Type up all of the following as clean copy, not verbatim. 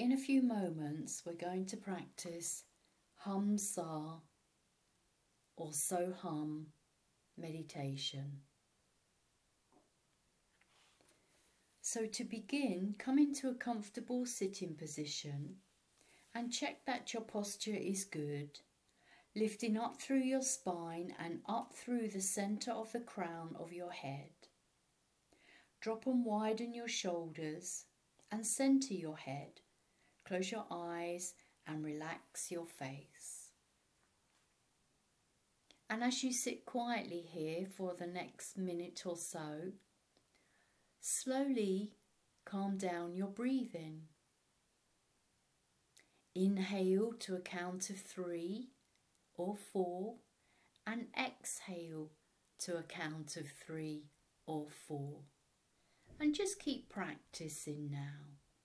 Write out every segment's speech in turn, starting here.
In a few moments, we're going to practice Hum Sa or So Hum meditation. So to begin, come into a comfortable sitting position and check that your posture is good, lifting up through your spine and up through the centre of the crown of your head. Drop and widen your shoulders and centre your head. Close your eyes and relax your face. And as you sit quietly here for the next minute or so, slowly calm down your breathing. Inhale to a count of 3 or 4 and exhale to a count of 3 or 4. And just keep practicing now.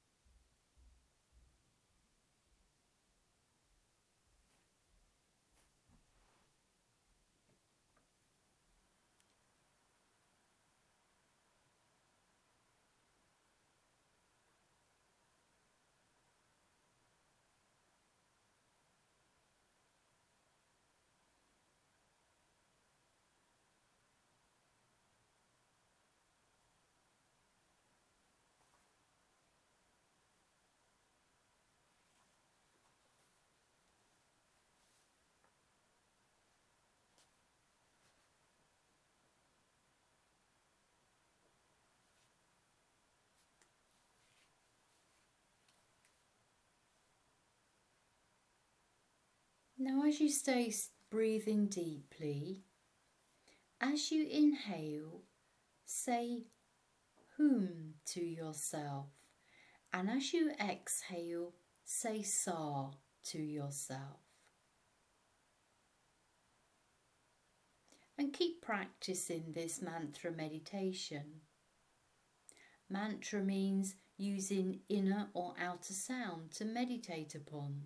Now as you stay breathing deeply, as you inhale, say Hum to yourself, and as you exhale, say Sa to yourself. And keep practicing this mantra meditation. Mantra means using inner or outer sound to meditate upon.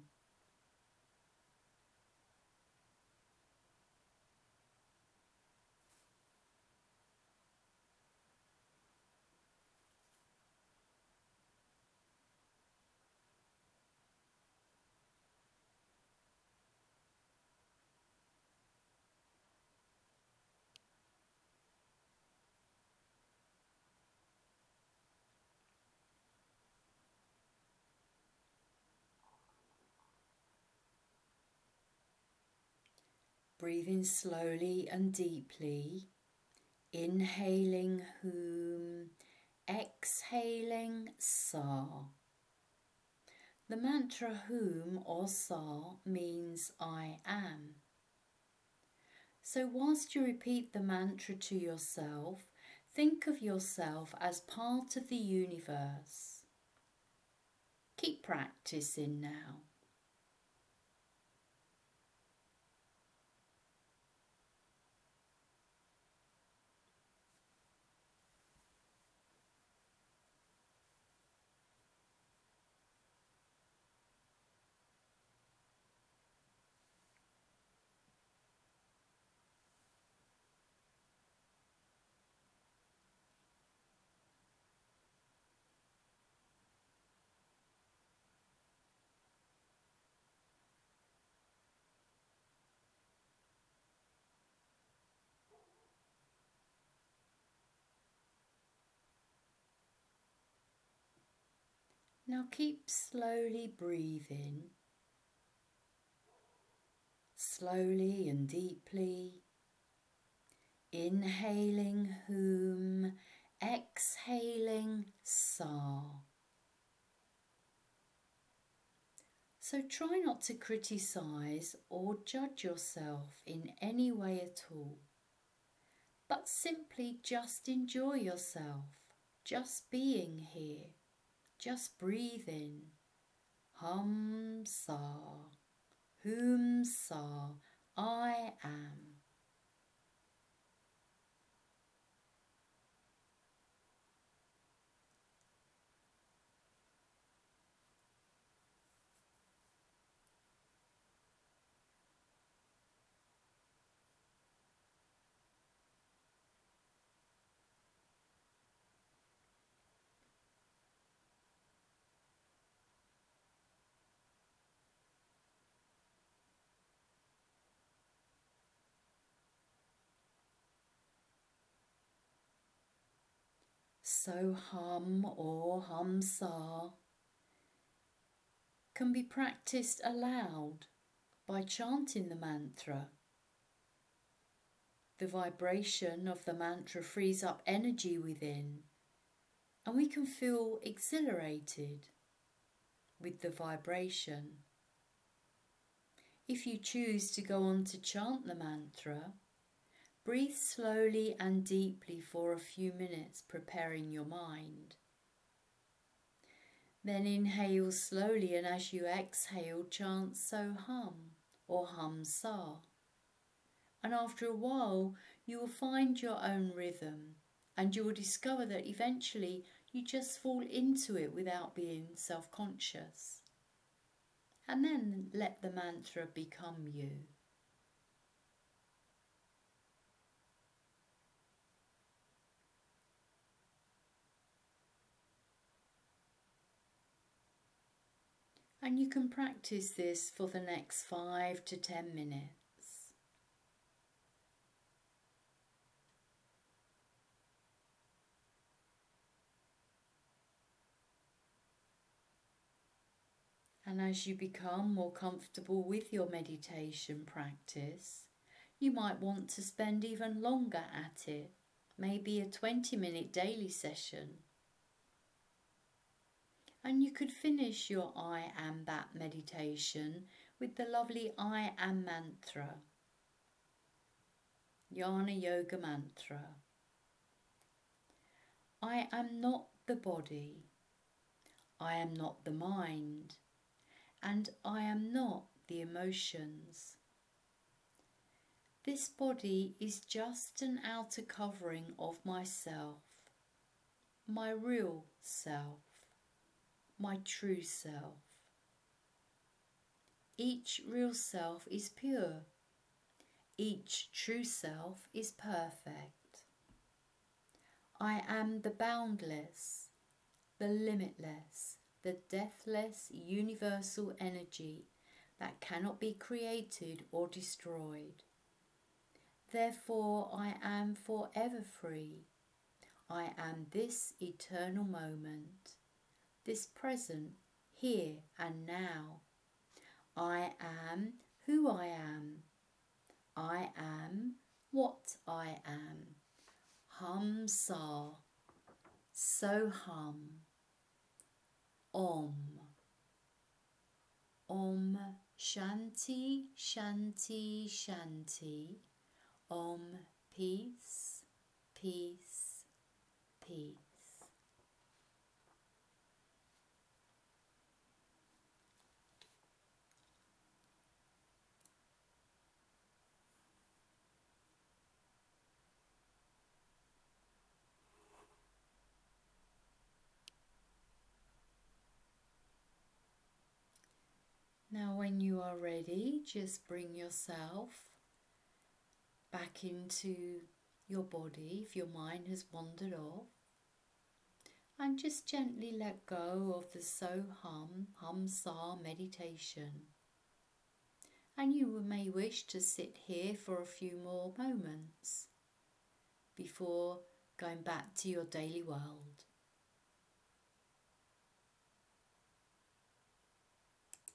Breathing slowly and deeply, inhaling Hum, exhaling Sa. The mantra Hum or Sa means I am. So whilst you repeat the mantra to yourself, think of yourself as part of the universe. Keep practicing now. Now keep slowly breathing, slowly and deeply, inhaling Hum, exhaling Sa. So try not to criticise or judge yourself in any way at all, but simply just enjoy yourself, just being here, just breathing. Hum Sa, Hum Sa, I am. So hum or hum sa can be practiced aloud by chanting the mantra. The vibration of the mantra frees up energy within, and we can feel exhilarated with the vibration. If you choose to go on to chant the mantra, breathe slowly and deeply for a few minutes, preparing your mind. Then inhale slowly, and as you exhale, chant So Hum or Hum Sa. And after a while, you will find your own rhythm, and you will discover that eventually you just fall into it without being self-conscious. And then let the mantra become you. And you can practice this for the next 5 to 10 minutes. And as you become more comfortable with your meditation practice, you might want to spend even longer at it, maybe a 20-minute daily session. And you could finish your I Am That meditation with the lovely I Am mantra, Jnana Yoga mantra. I am not the body, I am not the mind, and I am not the emotions. This body is just an outer covering of myself, my real self, my true self. Each real self is pure. Each true self is perfect. I am the boundless, the limitless, the deathless universal energy that cannot be created or destroyed. Therefore, I am forever free. I am this eternal moment, this present, here and now. I am who I am. I am what I am. Hum Sa. So hum. Om. Om Shanti Shanti Shanti. Om Peace Peace Peace. Now when you are ready, just bring yourself back into your body if your mind has wandered off, and just gently let go of the So Hum, Hum Sa meditation. And you may wish to sit here for a few more moments before going back to your daily world.